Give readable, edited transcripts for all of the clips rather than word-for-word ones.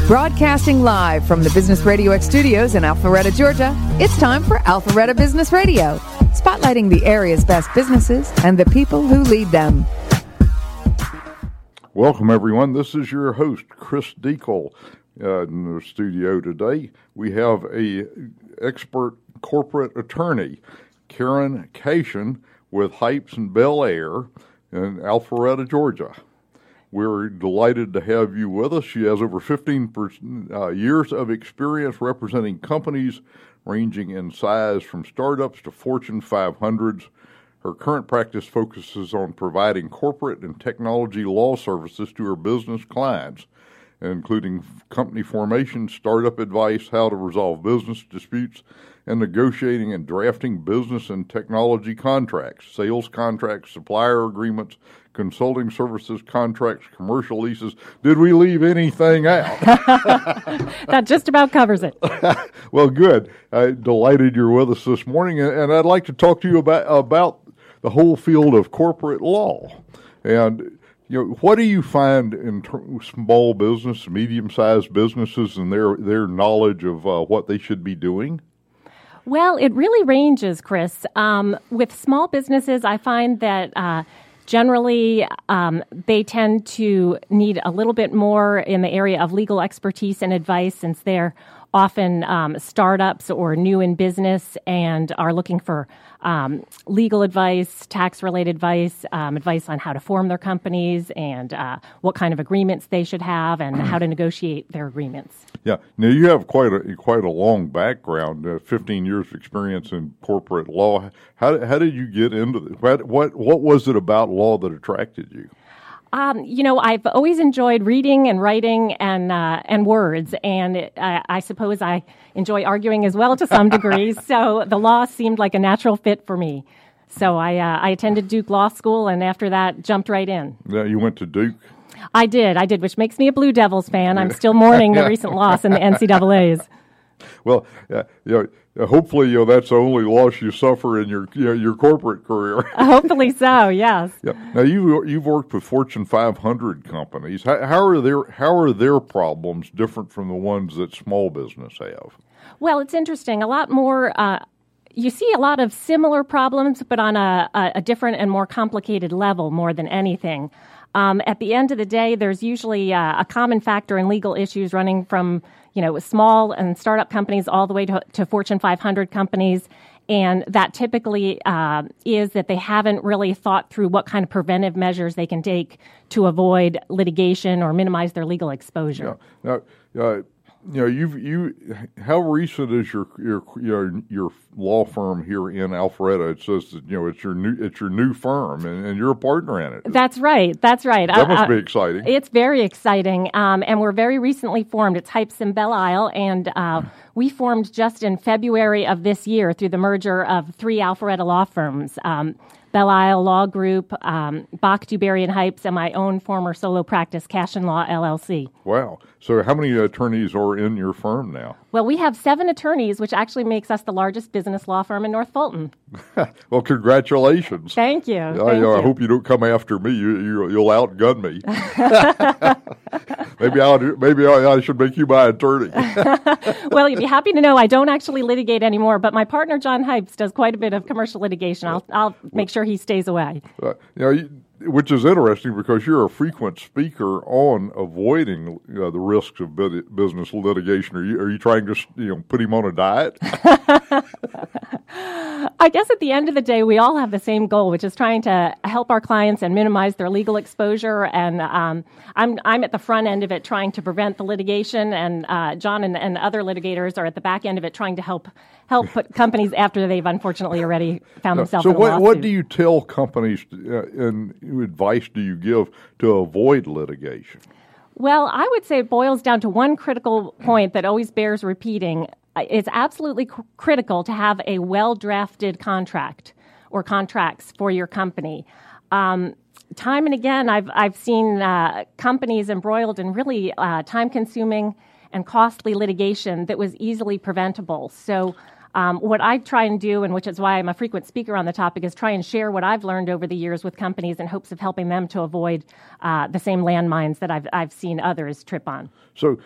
Broadcasting live from the Business Radio X studios in Alpharetta, Georgia, it's time for Alpharetta Business Radio, spotlighting the area's best businesses and the people who lead them. Welcome, everyone. This is your host, Chris Deacle. In the studio today, we have a expert corporate attorney, Karen Cation, with Hypes and Bel Air in Alpharetta, Georgia. We're delighted to have you with us. She has over 15 years of experience representing companies ranging in size from startups to Fortune 500s. Her current practice focuses on providing corporate and technology law services to her business clients, including company formation, startup advice, how to resolve business disputes, and negotiating and drafting business and technology contracts, sales contracts, supplier agreements, consulting services contracts, commercial leases. Did we leave anything out? That just about covers it. Well, good. Delighted you're with us this morning, and I'd like to talk to you about the whole field of corporate law. And what do you find in small business, medium-sized businesses, and their knowledge of what they should be doing? Well, it really ranges, Chris. With small businesses, I find that generally they tend to need a little bit more in the area of legal expertise and advice, since they're often startups or new in business and are looking for legal advice, tax-related advice, advice on how to form their companies and what kind of agreements they should have and how to negotiate their agreements. Yeah. Now, you have quite a long background, 15 years of experience in corporate law. How did you get into this? What was it about law that attracted you? I've always enjoyed reading and writing and words, and I suppose I enjoy arguing as well to some degree. So the law seemed like a natural fit for me. So I attended Duke Law School, and after that, jumped right in. Yeah, you went to Duke? I did, which makes me a Blue Devils fan. I'm still mourning the recent loss in the NCAAs. Well, hopefully, that's the only loss you suffer in your corporate career. Hopefully so, yes. Yeah. Now, you've worked with Fortune 500 companies. How are their problems different from the ones that small business have? Well, it's interesting. A lot more. You see a lot of similar problems, but on a different and more complicated level, more than anything. At the end of the day, there's usually a common factor in legal issues running from small and startup companies all the way to Fortune 500 companies. And that typically is that they haven't really thought through what kind of preventive measures they can take to avoid litigation or minimize their legal exposure. Yeah. Now, how recent is your law firm here in Alpharetta? It says that it's your new firm, and you're a partner in it. That's right. That must be exciting. It's very exciting, and we're very recently formed. It's Hypes and Bel Air, and we formed just in February of this year through the merger of 3 Alpharetta law firms. Bel Air Law Group, Bach, Dewberry, and Hypes, and my own former solo practice, Cash and Law, LLC. Wow. So how many attorneys are in your firm now? Well, we have 7 attorneys, which actually makes us the largest business law firm in North Fulton. Well, congratulations. Thank you. I hope you don't come after me. You'll outgun me. Maybe I should make you my attorney. Well, you'd be happy to know I don't actually litigate anymore, but my partner, John Hypes, does quite a bit of commercial litigation. I'll make sure he stays away. Which is interesting because you're a frequent speaker on avoiding the risks of business litigation. Are you trying to put him on a diet? I guess at the end of the day, we all have the same goal, which is trying to help our clients and minimize their legal exposure. And I'm at the front end of it, trying to prevent the litigation, and John and other litigators are at the back end of it, trying to help put companies after they've unfortunately already found themselves in a lawsuit. So what do you tell companies and advice do you give to avoid litigation? Well, I would say it boils down to one critical point that always bears repeating. It's absolutely critical to have a well-drafted contract or contracts for your company. Time and again, I've seen companies embroiled in really time-consuming and costly litigation that was easily preventable. So What I try and do, and which is why I'm a frequent speaker on the topic, is try and share what I've learned over the years with companies in hopes of helping them to avoid the same landmines that I've seen others trip on. So,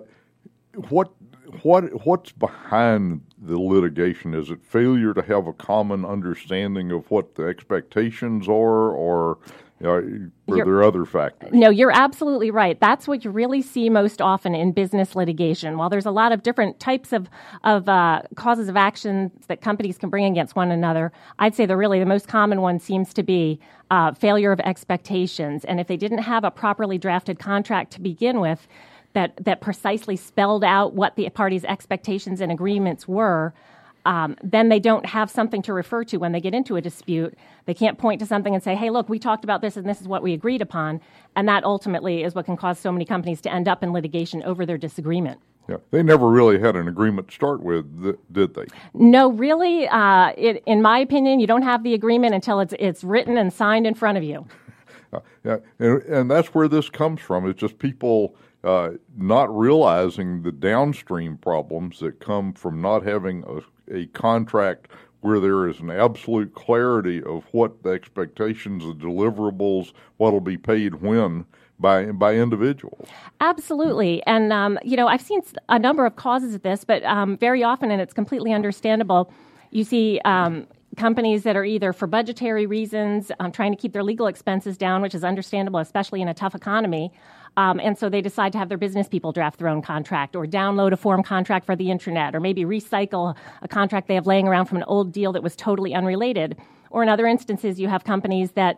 what's behind the litigation? Is it failure to have a common understanding of what the expectations are, or are there other factors? No, you're absolutely right. That's what you really see most often in business litigation. While there's a lot of different types of causes of action that companies can bring against one another, I'd say the most common one seems to be failure of expectations. And if they didn't have a properly drafted contract to begin with, that precisely spelled out what the parties' expectations and agreements were, then they don't have something to refer to when they get into a dispute. They can't point to something and say, hey, look, we talked about this and this is what we agreed upon. And that ultimately is what can cause so many companies to end up in litigation over their disagreement. Yeah, they never really had an agreement to start with, did they? No, really. In my opinion, you don't have the agreement until it's written and signed in front of you. Yeah, and that's where this comes from. It's just people not realizing the downstream problems that come from not having a contract where there is an absolute clarity of what the expectations, the deliverables, what will be paid when by individuals. Absolutely. And, I've seen a number of causes of this, but very often, and it's completely understandable, you see companies that are either for budgetary reasons, trying to keep their legal expenses down, which is understandable, especially in a tough economy. And so they decide to have their business people draft their own contract or download a form contract for the intranet or maybe recycle a contract they have laying around from an old deal that was totally unrelated. Or in other instances, you have companies that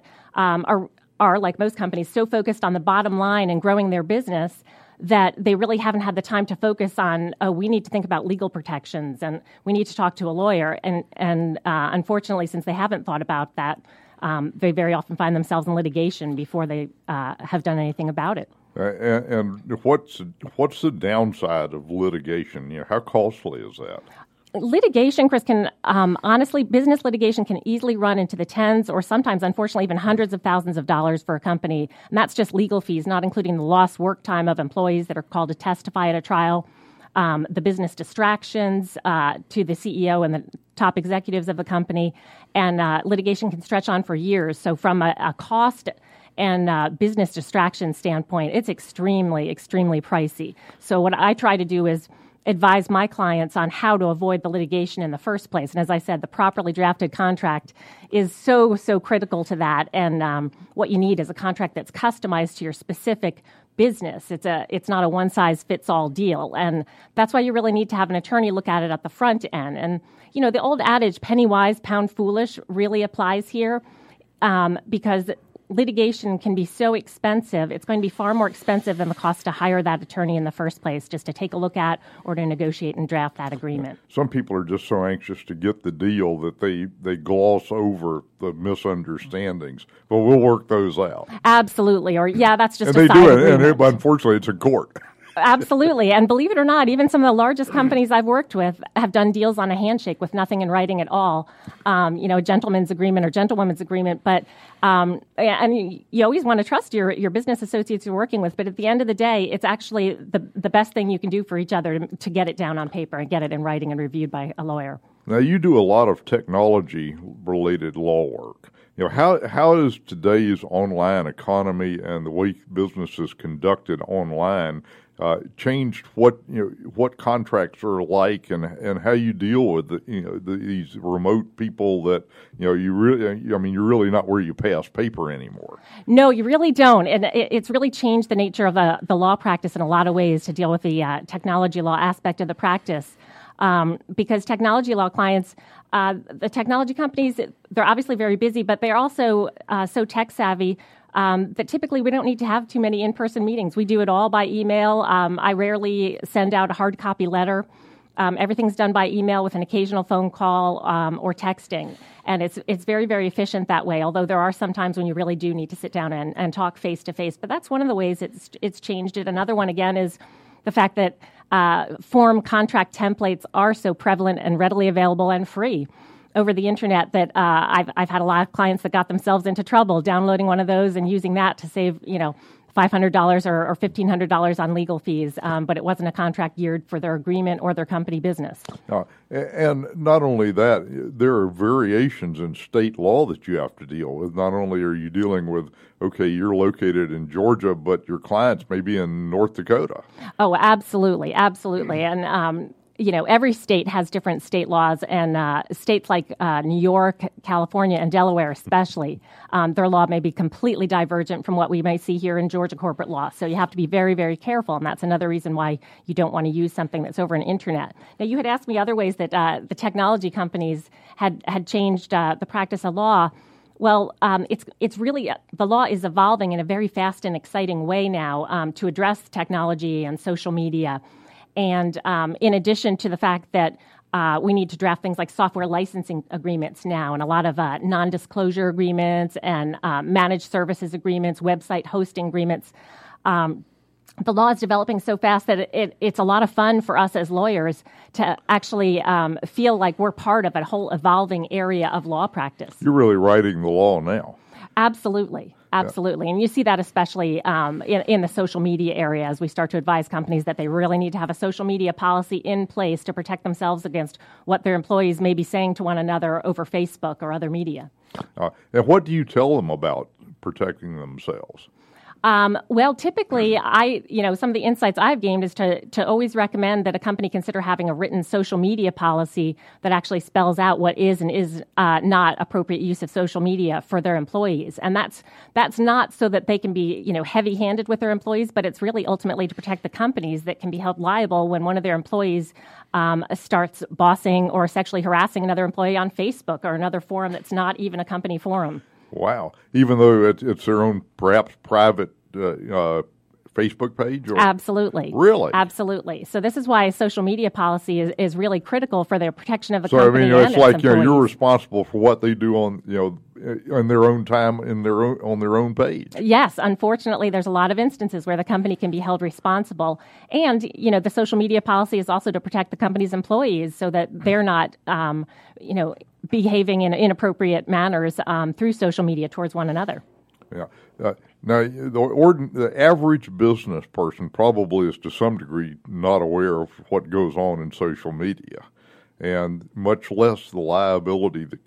are, like most companies, so focused on the bottom line and growing their business that they really haven't had the time to focus on, we need to think about legal protections and we need to talk to a lawyer. And unfortunately, since they haven't thought about that, they very often find themselves in litigation before they have done anything about it. And what's the downside of litigation? How costly is that? Litigation, Chris, can honestly, business litigation can easily run into the tens or sometimes, unfortunately, even hundreds of thousands of dollars for a company. And that's just legal fees, not including the lost work time of employees that are called to testify at a trial, the business distractions to the CEO and the top executives of the company. And litigation can stretch on for years. So from a cost and business distraction standpoint, it's extremely, extremely pricey. So what I try to do is advise my clients on how to avoid the litigation in the first place. And as I said, the properly drafted contract is so critical to that. And what you need is a contract that's customized to your specific business. It's not a one-size-fits-all deal. And that's why you really need to have an attorney look at it at the front end. And, the old adage, penny wise, pound foolish, really applies here because litigation can be so expensive. It's going to be far more expensive than the cost to hire that attorney in the first place, just to take a look at or to negotiate and draft that agreement. Some people are just so anxious to get the deal that they gloss over the misunderstandings. But we'll work those out. Absolutely. Or, that's just and a they side do agreement. And unfortunately, it's in court. Absolutely. And believe it or not, even some of the largest companies I've worked with have done deals on a handshake with nothing in writing at all, a gentleman's agreement or gentlewoman's agreement. But and you always want to trust your business associates you're working with. But at the end of the day, it's actually the best thing you can do for each other to get it down on paper and get it in writing and reviewed by a lawyer. Now, you do a lot of technology-related law work. How is today's online economy and the way business is conducted online changed what contracts are like and how you deal with these remote people that you're really not where you pass paper anymore. No, you really don't, and it's really changed the nature of the law practice in a lot of ways to deal with the technology law aspect of the practice. Because technology law clients, the technology companies, they're obviously very busy, but they're also so tech savvy that typically we don't need to have too many in-person meetings. We do it all by email. I rarely send out a hard copy letter. Everything's done by email with an occasional phone call or texting. And it's very, very efficient that way, although there are some times when you really do need to sit down and talk face-to-face. But that's one of the ways it's changed it. Another one, again, is the fact that form contract templates are so prevalent and readily available and free over the internet that I've had a lot of clients that got themselves into trouble downloading one of those and using that to save $500 or $1,500 on legal fees, but it wasn't a contract geared for their agreement or their company business. And not only that, there are variations in state law that you have to deal with. Not only are you dealing with, okay, you're located in Georgia, but your clients may be in North Dakota. Oh, absolutely, absolutely. And every state has different state laws, and states like New York, California, and Delaware especially, their law may be completely divergent from what we may see here in Georgia corporate law. So you have to be very, very careful, and that's another reason why you don't want to use something that's over an internet. Now, you had asked me other ways that the technology companies had changed the practice of law. Well, it's really the law is evolving in a very fast and exciting way now to address technology and social media. And in addition to the fact that we need to draft things like software licensing agreements now, and a lot of non-disclosure agreements and managed services agreements, website hosting agreements. The law is developing so fast that it's a lot of fun for us as lawyers to actually feel like we're part of a whole evolving area of law practice. You're really writing the law now. Absolutely. Absolutely. And you see that especially in the social media area as we start to advise companies that they really need to have a social media policy in place to protect themselves against what their employees may be saying to one another over Facebook or other media. And what do you tell them about protecting themselves? Well, typically, some of the insights I've gained is to always recommend that a company consider having a written social media policy that actually spells out what is and is not appropriate use of social media for their employees. And that's not so that they can be, heavy-handed with their employees, but it's really ultimately to protect the companies that can be held liable when one of their employees starts bossing or sexually harassing another employee on Facebook or another forum that's not even a company forum. Wow. Even though it's their own perhaps private Facebook page? Or? Absolutely. Really? Absolutely. So this is why social media policy is really critical for the protection of the So, company and it's like employees. you're responsible for what they do on, in their own time, on their own page. Yes. Unfortunately, there's a lot of instances where the company can be held responsible. And, the social media policy is also to protect the company's employees so that they're not, behaving in inappropriate manners through social media towards one another. Yeah. Now, the average business person probably is to some degree not aware of what goes on in social media, and much less the liability that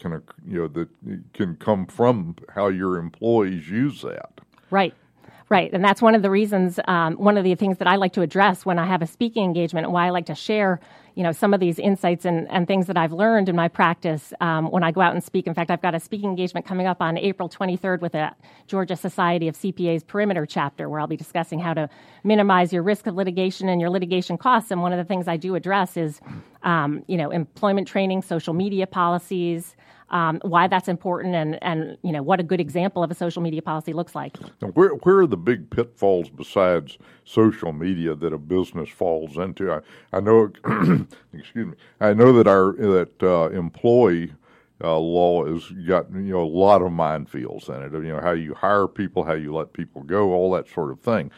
can come from how your employees use that. Right. Right, and that's one of the reasons, one of the things that I like to address when I have a speaking engagement, and why I like to share, some of these insights and things that I've learned in my practice when I go out and speak. In fact, I've got a speaking engagement coming up on April 23rd with the Georgia Society of CPAs Perimeter chapter, where I'll be discussing how to minimize your risk of litigation and your litigation costs. And one of the things I do address is, employment training, social media policies, why that's important, and what a good example of a social media policy looks like. Now, where are the big pitfalls besides social media that a business falls into? I know, excuse me. I know that employee law has got a lot of minefields in it. How you hire people, how you let people go, all that sort of thing.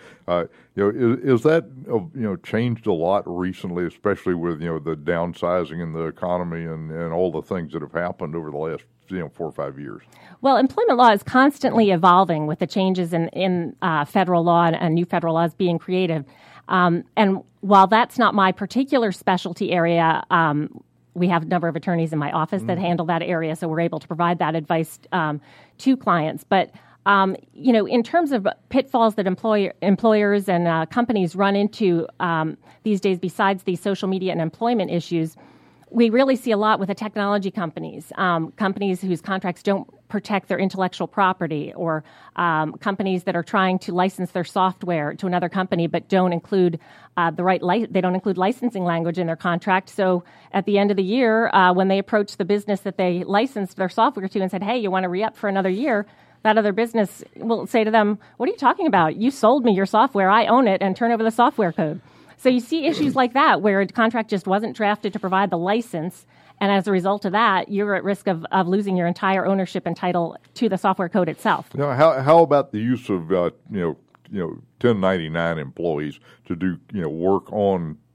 Is that changed a lot recently, especially with the downsizing in the economy and all the things that have happened over the last 4 or 5 years? Well, employment law is constantly evolving with the changes in federal law and new federal laws being created. And while that's not my particular specialty area, we have a number of attorneys in my office that handle that area, so we're able to provide that advice to clients. But in terms of pitfalls that employers and companies run into these days, besides these social media and employment issues, we really see a lot with the technology companies, companies whose contracts don't protect their intellectual property, or companies that are trying to license their software to another company but don't include they don't include licensing language in their contract. So at the end of the year, when they approach the business that they licensed their software to and said, "Hey, you want to re-up for another year?" that other business will say to them, "What are you talking about? You sold me your software. I own it, and turn over the software code." So you see issues like that where a contract just wasn't drafted to provide the license, and as a result of that, you're at risk of losing your entire ownership and title to the software code itself. How about the use of 1099 employees to do work on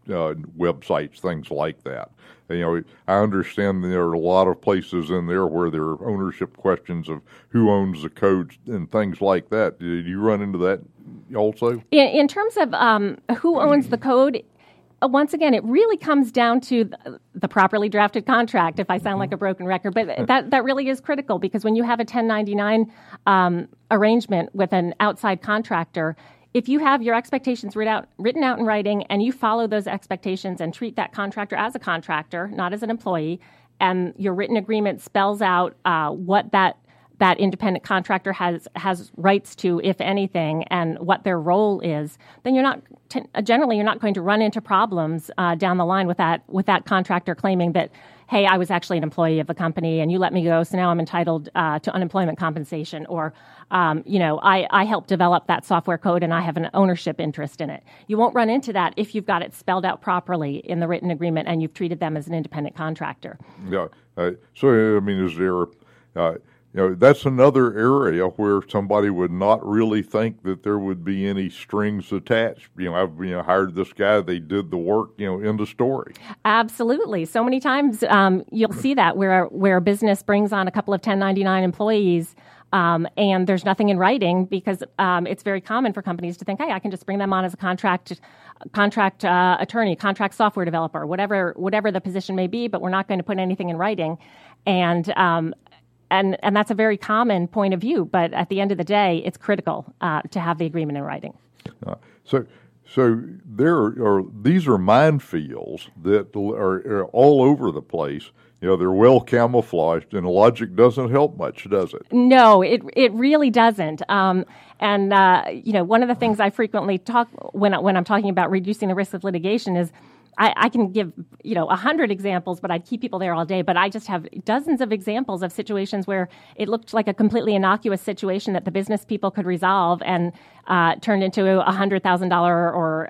websites, things like that. I understand there are a lot of places in there where there are ownership questions of who owns the code and things like that. Did you run into that also? In terms of who owns the code, once again, it really comes down to the properly drafted contract, if I sound like a broken record. But that really is critical, because when you have a 1099 arrangement with an outside contractor, if you have your expectations written out in writing, and you follow those expectations and treat that contractor as a contractor, not as an employee, and your written agreement spells out what that independent contractor has rights to, if anything, and what their role is, then you're not going to run into problems down the line with that contractor claiming that, hey, I was actually an employee of the company and you let me go, so now I'm entitled to unemployment compensation, or I helped develop that software code and I have an ownership interest in it. You won't run into that if you've got it spelled out properly in the written agreement and you've treated them as an independent contractor. Yeah. So, I mean, is there that's another area where somebody would not really think that there would be any strings attached. I've hired this guy, they did the work, end of story. Absolutely. So many times you'll see that where a business brings on a couple of 1099 employees and there's nothing in writing, because it's very common for companies to think, hey, I can just bring them on as a contract attorney, contract software developer, whatever the position may be, but we're not going to put anything in writing. And that's a very common point of view, but at the end of the day, it's critical to have the agreement in writing. So these are minefields that are all over the place. They're well camouflaged, and logic doesn't help much, does it? No, it really doesn't. One of the things I frequently talk when I'm talking about reducing the risk of litigation is, I can give, 100 examples, but I'd keep people there all day. But I just have dozens of examples of situations where it looked like a completely innocuous situation that the business people could resolve and turned into a $100,000 or,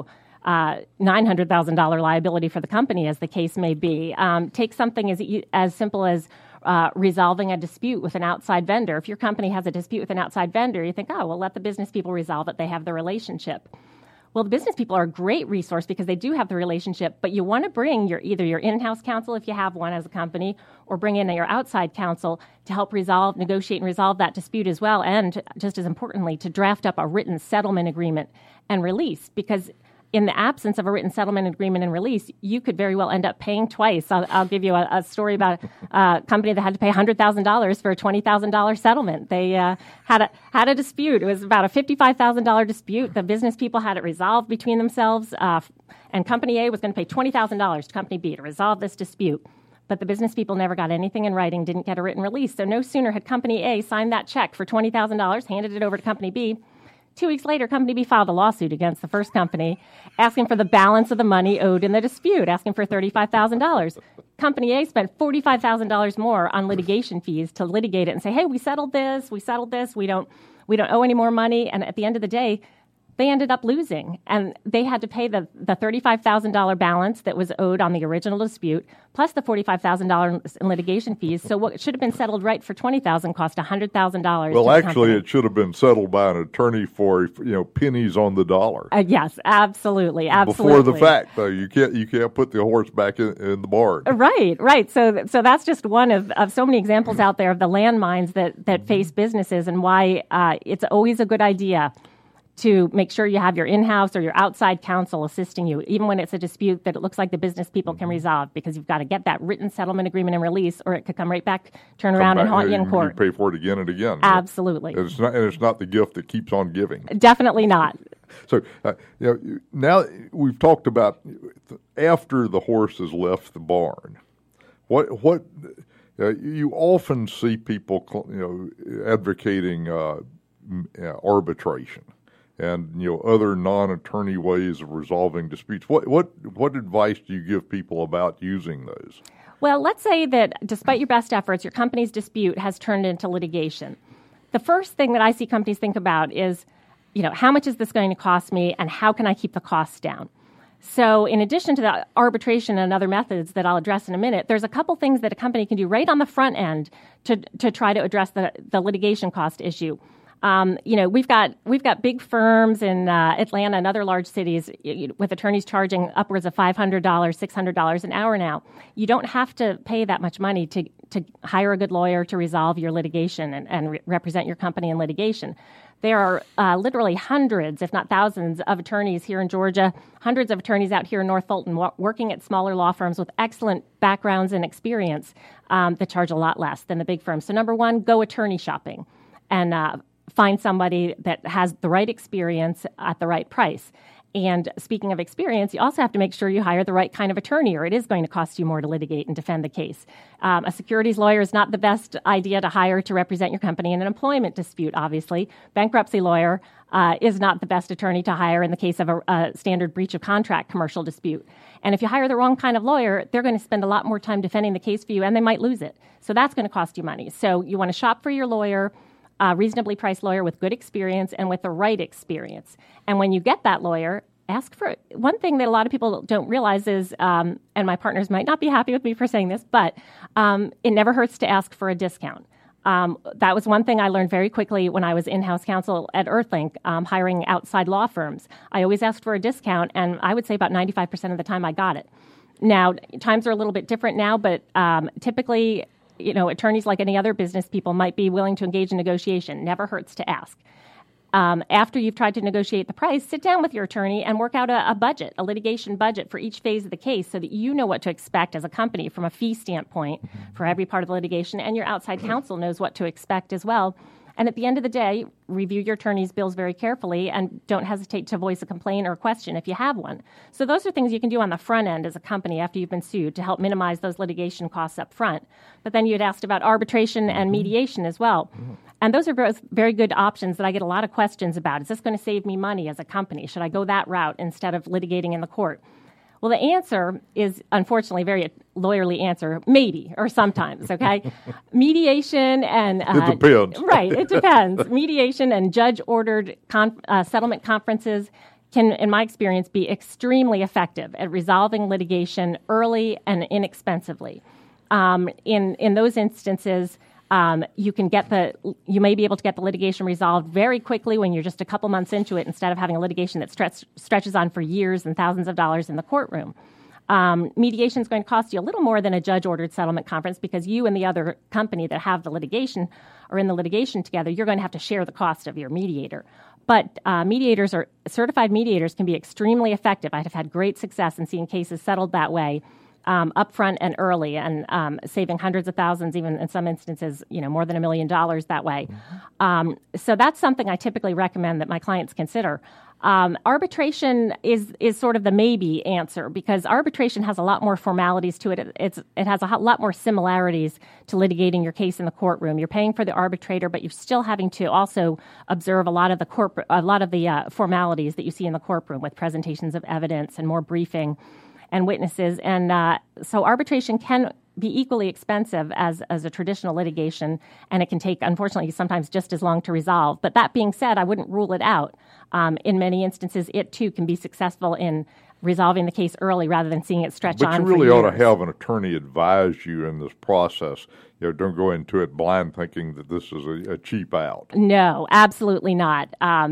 $900,000 liability for the company, as the case may be. Take something as simple as resolving a dispute with an outside vendor. If your company has a dispute with an outside vendor, you think, oh, well, let the business people resolve it. They have the relationship. Well, the business people are a great resource because they do have the relationship, but you want to bring either your in-house counsel, if you have one as a company, or bring in your outside counsel to help negotiate and resolve that dispute as well, and just as importantly, to draft up a written settlement agreement and release, because in the absence of a written settlement agreement and release, you could very well end up paying twice. I'll give you a story about a company that had to pay $100,000 for a $20,000 settlement. They had a dispute. It was about a $55,000 dispute. The business people had it resolved between themselves, and Company A was going to pay $20,000 to Company B to resolve this dispute. But the business people never got anything in writing, didn't get a written release. So no sooner had Company A signed that check for $20,000, handed it over to Company B, 2 weeks later, Company B filed a lawsuit against the first company, asking for the balance of the money owed in the dispute, asking for $35,000. Company A spent $45,000 more on litigation fees to litigate it and say, hey, we settled this, we don't owe any more money. And at the end of the day, they ended up losing, and they had to pay the $35,000 balance that was owed on the original dispute, plus the $45,000 in litigation fees. So what should have been settled right for $20,000 cost $100,000. Well, actually, it should have been settled by an attorney for pennies on the dollar. Yes, absolutely. Before the fact, though, you can't put the horse back in the barn. Right. So that's just one of so many examples out there of the landmines that face businesses, and why it's always a good idea to make sure you have your in-house or your outside counsel assisting you, even when it's a dispute that it looks like the business people can resolve, because you've got to get that written settlement agreement and release, or it could come right back, turn around and haunt you in court. You pay for it again and again. Absolutely. And it's not the gift that keeps on giving. Definitely not. So now we've talked about after the horse has left the barn. What you often see people advocating arbitration and other non-attorney ways of resolving disputes. What advice do you give people about using those? Well, let's say that despite your best efforts, your company's dispute has turned into litigation. The first thing that I see companies think about is, how much is this going to cost me, and how can I keep the costs down? So in addition to the arbitration and other methods that I'll address in a minute, there's a couple things that a company can do right on the front end to try to address the litigation cost issue. We've got big firms in Atlanta and other large cities with attorneys charging upwards of $500, $600 an hour now. You don't have to pay that much money to hire a good lawyer to resolve your litigation and represent your company in litigation. There are literally hundreds, if not thousands, of attorneys here in Georgia, hundreds of attorneys out here in North Fulton working at smaller law firms with excellent backgrounds and experience that charge a lot less than the big firms. So number one, go attorney shopping and find somebody that has the right experience at the right price. And speaking of experience, you also have to make sure you hire the right kind of attorney, or it is going to cost you more to litigate and defend the case. A securities lawyer is not the best idea to hire to represent your company in an employment dispute, obviously. Bankruptcy lawyer is not the best attorney to hire in the case of a standard breach of contract commercial dispute. And if you hire the wrong kind of lawyer, they're going to spend a lot more time defending the case for you, and they might lose it. So that's going to cost you money. So you want to shop for your lawyer, a reasonably priced lawyer with good experience and with the right experience. And when you get that lawyer, ask for it. One thing that a lot of people don't realize is, and my partners might not be happy with me for saying this, but it never hurts to ask for a discount. That was one thing I learned very quickly when I was in-house counsel at Earthlink, hiring outside law firms. I always asked for a discount, and I would say about 95% of the time I got it. Now, times are a little bit different now, but typically, attorneys, like any other business people, might be willing to engage in negotiation. Never hurts to ask. After you've tried to negotiate the price, sit down with your attorney and work out a budget, a litigation budget for each phase of the case so that you know what to expect as a company from a fee standpoint for every part of the litigation, and your outside counsel knows what to expect as well. And at the end of the day, review your attorney's bills very carefully and don't hesitate to voice a complaint or a question if you have one. So those are things you can do on the front end as a company after you've been sued to help minimize those litigation costs up front. But then you had asked about arbitration and mediation as well. And those are both very good options that I get a lot of questions about. Is this going to save me money as a company? Should I go that route instead of litigating in the court? Well, the answer is, unfortunately, very lawyerly answer, maybe, or sometimes, okay? Mediation and... it depends. Right, it depends. Mediation and judge-ordered settlement conferences can, in my experience, be extremely effective at resolving litigation early and inexpensively. In those instances... you may be able to get the litigation resolved very quickly when you're just a couple months into it instead of having a litigation that stretches on for years and thousands of dollars in the courtroom. Mediation is going to cost you a little more than a judge-ordered settlement conference because you and the other company that have the litigation are in the litigation together. You're going to have to share the cost of your mediator. But certified mediators can be extremely effective. I have had great success in seeing cases settled that way. Upfront and early, and saving hundreds of thousands, even in some instances, more than $1 million that way. So that's something I typically recommend that my clients consider. Arbitration is sort of the maybe answer because arbitration has a lot more formalities to it. It has a lot more similarities to litigating your case in the courtroom. You're paying for the arbitrator, but you're still having to also observe a lot of the formalities that you see in the courtroom with presentations of evidence and more briefing and witnesses. And so arbitration can be equally expensive as a traditional litigation, and it can take, unfortunately, sometimes just as long to resolve. But that being said, I wouldn't rule it out. In many instances, it, too, can be successful in resolving the case early rather than seeing it stretch on for years. But you really ought to have an attorney advise you in this process. Don't go into it blind thinking that this is a cheap out. No, absolutely not.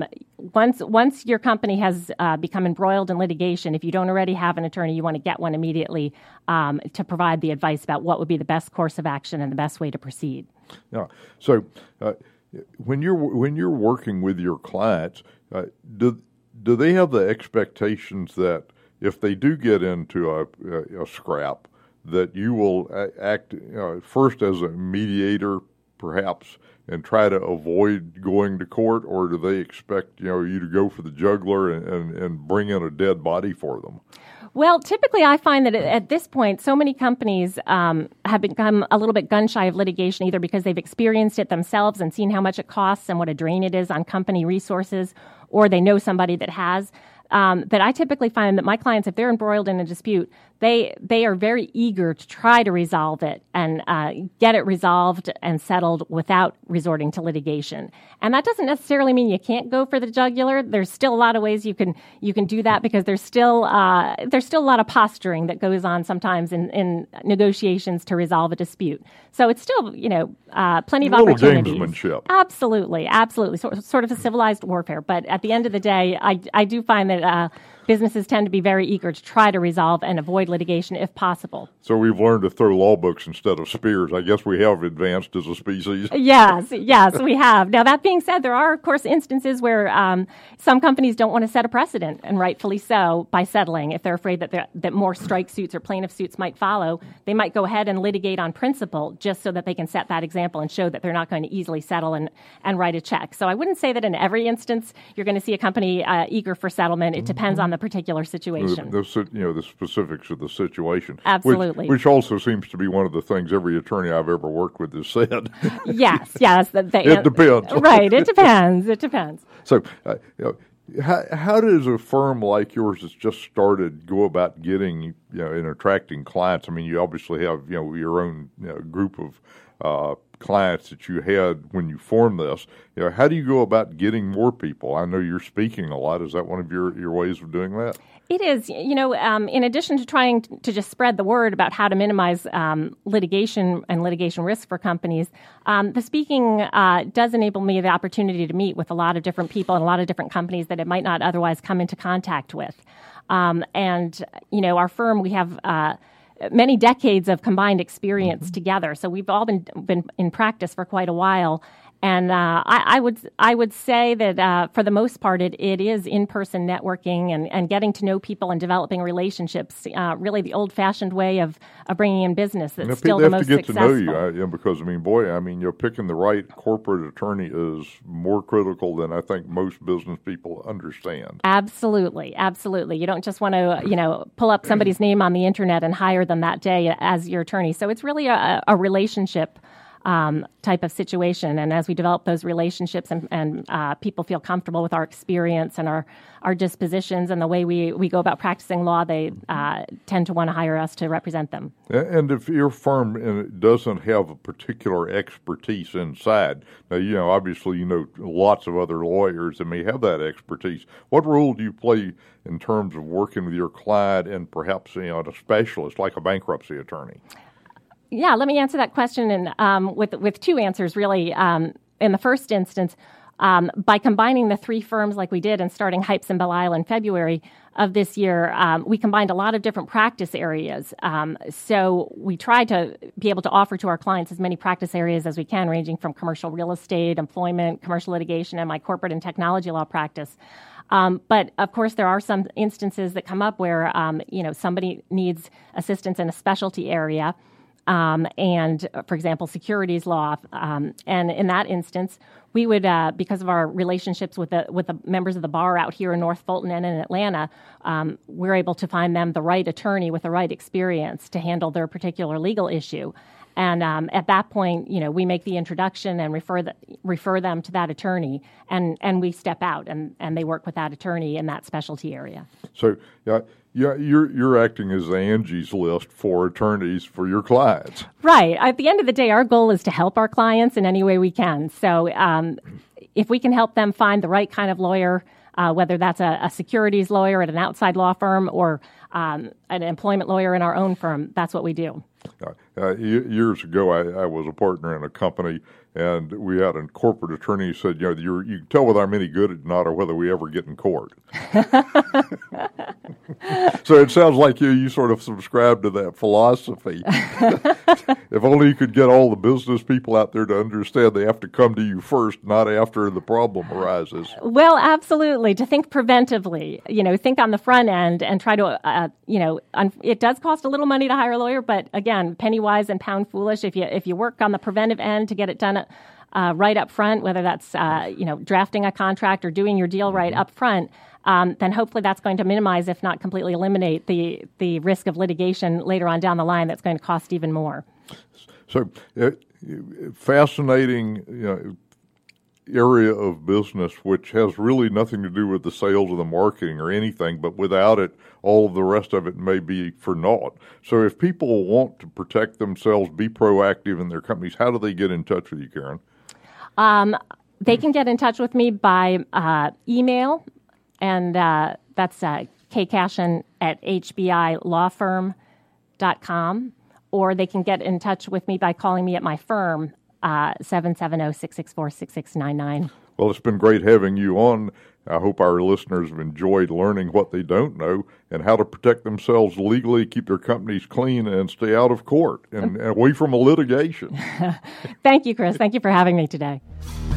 Once your company has become embroiled in litigation, if you don't already have an attorney, you want to get one immediately to provide the advice about what would be the best course of action and the best way to proceed. Yeah. So when you're working with your clients, do they have the expectations that if they do get into a scrap, that you will act first as a mediator, perhaps, and try to avoid going to court, or do they expect you to go for the jugular and bring in a dead body for them? Well, typically I find that at this point, so many companies have become a little bit gun-shy of litigation, either because they've experienced it themselves and seen how much it costs and what a drain it is on company resources, or they know somebody that has. that I typically find that my clients, if they're embroiled in a dispute, they are very eager to try to resolve it and get it resolved and settled without resorting to litigation. And that doesn't necessarily mean you can't go for the jugular. There's still a lot of ways you can do that, because there's still a lot of posturing that goes on sometimes in negotiations to resolve a dispute. So it's still plenty of opportunities. Gamesmanship. Absolutely. Sort of a civilized warfare. But at the end of the day, I do find that businesses tend to be very eager to try to resolve and avoid litigation if possible. So we've learned to throw law books instead of spears. I guess we have advanced as a species. Yes, we have. Now, that being said, there are, of course, instances where some companies don't want to set a precedent, and rightfully so, by settling. If they're afraid that more strike suits or plaintiff suits might follow, they might go ahead and litigate on principle just so that they can set that example and show that they're not going to easily settle and write a check. So I wouldn't say that in every instance you're going to see a company eager for settlement. It depends on the particular situation. The specifics of the situation. Absolutely. Which also seems to be one of the things every attorney I've ever worked with has said. Yes. It depends. Right, it depends. So, how does a firm like yours that's just started go about getting, and attracting clients? I mean, you obviously have, your own group of clients that you had when you formed this. How do you go about getting more people? I know you're speaking a lot. Is that one of your ways of doing that? It is. In addition to trying to just spread the word about how to minimize litigation and litigation risk for companies, the speaking does enable me the opportunity to meet with a lot of different people and a lot of different companies that it might not otherwise come into contact with. Our firm, we have many decades of combined experience together. So we've all been in practice for quite a while. And I would say that for the most part, it is in-person networking and getting to know people and developing relationships. Really, the old-fashioned way of bringing in business that's still the most successful. They have to get to know you, because picking the right corporate attorney is more critical than I think most business people understand. Absolutely. You don't just want to pull up somebody's name on the internet and hire them that day as your attorney. So it's really a relationship type of situation. And as we develop those relationships and people feel comfortable with our experience and our dispositions and the way we go about practicing law, they tend to want to hire us to represent them. And if your firm doesn't have a particular expertise inside, now, obviously, lots of other lawyers that may have that expertise. What role do you play in terms of working with your client and perhaps, a specialist like a bankruptcy attorney? Yeah, let me answer that question with two answers, really. In the first instance, by combining the three firms like we did and starting Hypes and Belisle in February of this year, we combined a lot of different practice areas. So we try to be able to offer to our clients as many practice areas as we can, ranging from commercial real estate, employment, commercial litigation, and my corporate and technology law practice. But, of course, there are some instances that come up where, somebody needs assistance in a specialty area. And, for example, securities law. And in that instance, we would, because of our relationships with the members of the bar out here in North Fulton and in Atlanta, we're able to find them the right attorney with the right experience to handle their particular legal issue. And at that point, we make the introduction and refer them to that attorney, and we step out and they work with that attorney in that specialty area. So, you're acting as Angie's List for attorneys for your clients. Right. At the end of the day, our goal is to help our clients in any way we can. So if we can help them find the right kind of lawyer, whether that's a securities lawyer at an outside law firm or an employment lawyer in our own firm, that's what we do. Years ago, I was a partner in a company, and we had a corporate attorney who said, you can tell whether I'm any good at not or whether we ever get in court. So it sounds like you sort of subscribe to that philosophy. If only you could get all the business people out there to understand they have to come to you first, not after the problem arises. Well, absolutely. To think preventively, think on the front end and try to, it does cost a little money to hire a lawyer, but again, penny wise and pound foolish. If you work on the preventive end to get it done right up front, whether that's drafting a contract or doing your deal right up front, then hopefully that's going to minimize, if not completely eliminate, the risk of litigation later on down the line that's going to cost even more. So fascinating. area of business which has really nothing to do with the sales or the marketing or anything, but without it, all of the rest of it may be for naught. So if people want to protect themselves, be proactive in their companies, how do they get in touch with you, Karen? They can get in touch with me by email, and that's kkashin@hbilawfirm.com, or they can get in touch with me by calling me at my firm, 770-664-6699. Well, it's been great having you on. I hope our listeners have enjoyed learning what they don't know and how to protect themselves legally, keep their companies clean, and stay out of court and away from a litigation. Thank you, Chris. Thank you for having me today.